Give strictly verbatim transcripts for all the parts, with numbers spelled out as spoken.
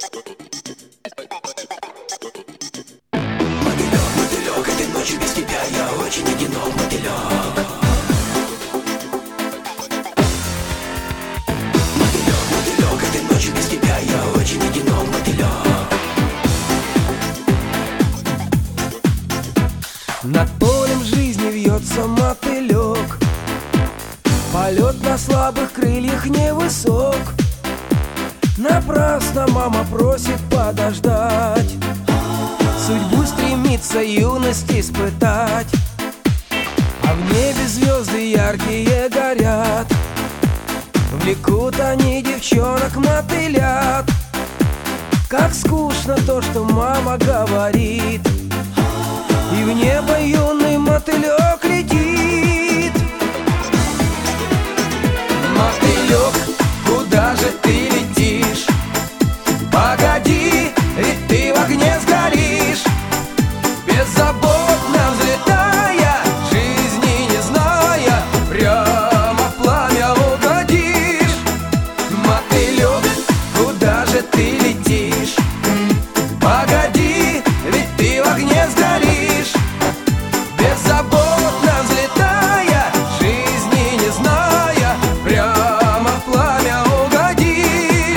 Мотылек, мотылек, этой ночью без тебя я очень одинок, мотылек. Мотылек, мотылек, этой ночью без тебя я очень одинок, мотылек. Над полем жизни вьется мотылек, полет на слабых крыльях невысок. Напрасно мама просит подождать, судьбу стремится юность испытать. А в небе звезды яркие горят, влекут они девчонок мотылят. Как скучно то, что мама говорит, и в небо юный мотылек летит. Мотылек, куда же ты летишь? Погоди, ведь ты в огне сгоришь. Беззаботно взлетая, жизни не зная, прямо в пламя угодишь. Мотылек, куда же ты летишь? Погоди, ведь ты в огне сгоришь. Беззаботно взлетая, жизни не зная, прямо в пламя угодишь.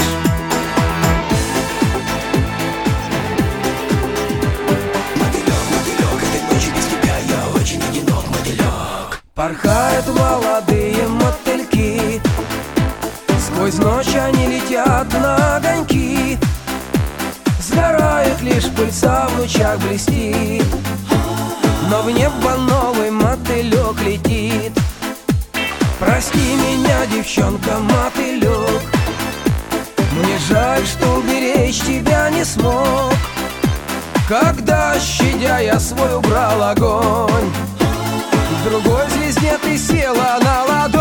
Мотылек, мотылек, этой ночью без тебя я очень одинок, мотылек. Порхают молодые мотыльки, сквозь ночь они летят на огоньки. Сгорает лишь пыльца, в лучах блестит, но в небо новый мотылек летит. Прости меня, девчонка, мотылек, мне жаль, что уберечь тебя не смог. Когда, щадя, я свой убрал огонь, в другой звезде ты села на ладонь.